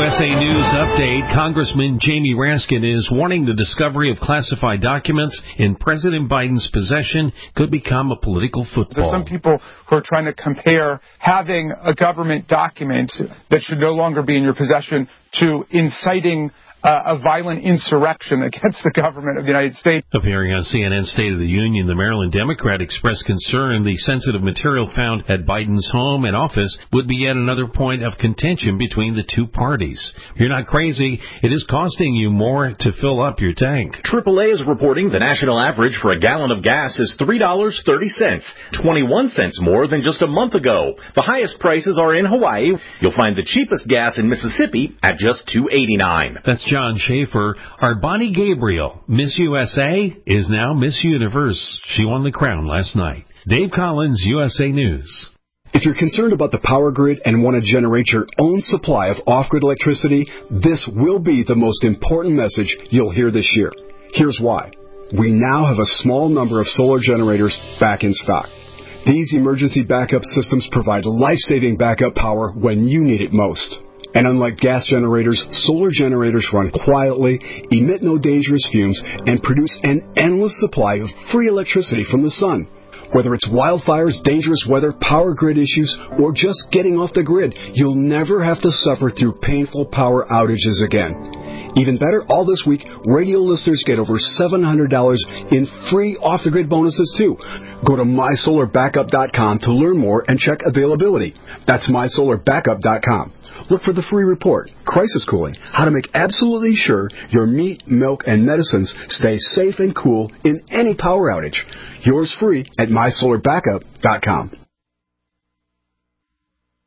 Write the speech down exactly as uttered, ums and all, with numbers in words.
S A News Update. Congressman Jamie Raskin is warning the discovery of classified documents in President Biden's possession could become a political football. There's some people who are trying to compare having a government document that should no longer be in your possession to inciting Uh, a violent insurrection against the government of the United States. Appearing on C N N's State of the Union, the Maryland Democrat expressed concern the sensitive material found at Biden's home and office would be yet another point of contention between the two parties. You're not crazy. It is costing you more to fill up your tank. triple A is reporting the national average for a gallon of gas is three dollars and thirty cents, twenty-one cents more than just a month ago. The highest prices are in Hawaii. You'll find the cheapest gas in Mississippi at just two dollars and eighty-nine cents. That's John Schaefer. Our Bonnie Gabriel, Miss U S A, is now Miss Universe. She won the crown last night. Dave Collins, U S A News. If you're concerned about the power grid and want to generate your own supply of off-grid electricity, this will be the most important message you'll hear this year. Here's why. We now have a small number of solar generators back in stock. These emergency backup systems provide life-saving backup power when you need it most. And unlike gas generators, solar generators run quietly, emit no dangerous fumes, and produce an endless supply of free electricity from the sun. Whether it's wildfires, dangerous weather, power grid issues, or just getting off the grid, you'll never have to suffer through painful power outages again. Even better, all this week, radio listeners get over seven hundred dollars in free off-the-grid bonuses, too. Go to my solar backup dot com to learn more and check availability. That's my solar backup dot com. Look for the free report, Crisis Cooling, how to make absolutely sure your meat, milk, and medicines stay safe and cool in any power outage. Yours free at my solar backup dot com.